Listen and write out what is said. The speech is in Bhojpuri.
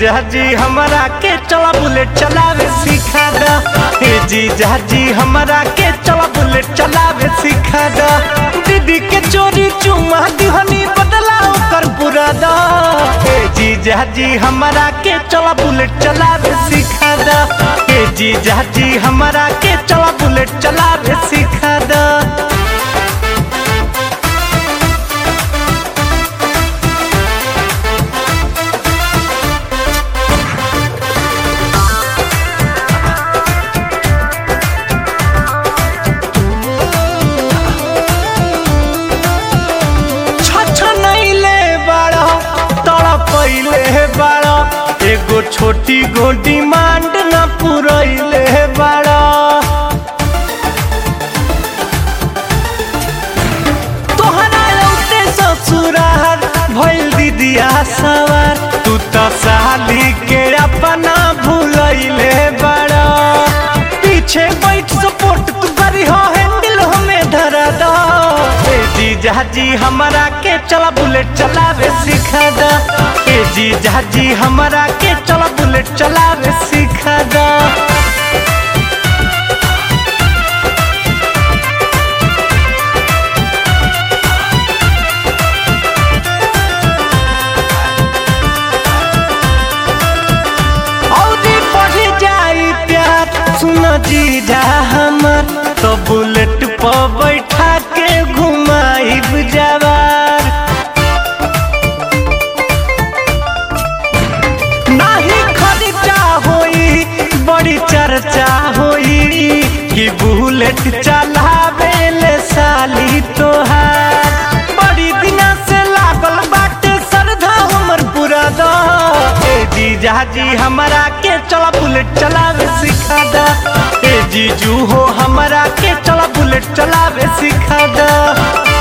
जीजा जी हमरा के चला बुलेट चलावे सिखा दा। हे जीजा जी हमरा के चला बुलेट चलावे सिखा दा। दीदी के चोरी चुमा दिहनी बदला ओकर पूरा दा। हे जीजा जी हमरा के चला बुलेट चलावे सिखा दा। हे जीजा जी हमरा के चला बुलेट चलावे सिखा दा। बाड़ा एगो छोटी गो डिमांड न पुरैले बाड़ा। तोहरा लौटे ससुराल भइल दीदिया सवार। तू तो साली के अपना भूलैले बाड़ा। पीछे बैठ सपोर्ट तू करी हो हैंडल हमें धरा दा। जीजा जी हमरा के चला बुलेट चलावे सिखा दा। हे जीजा जी हमरा के चला बुलेट चलावे सिखा दा। औरी बढ़ जाई प्यार सुन जीजा हमर तो बुलेट पर बैठा के घुमाइब जवार। नाही खर्चा होई बड़ी चर्चा होई कि बुलेट चलावे ले साली तोहार। बड़ी दिना से लागल बाटे श्रद्धा हमर पूरा दा। हे जीजा जी हमरा के चला बुलेट चलावे सिखा दा। हे जीजू हो हमरा के चला बुलेट चलावे सिखा दा।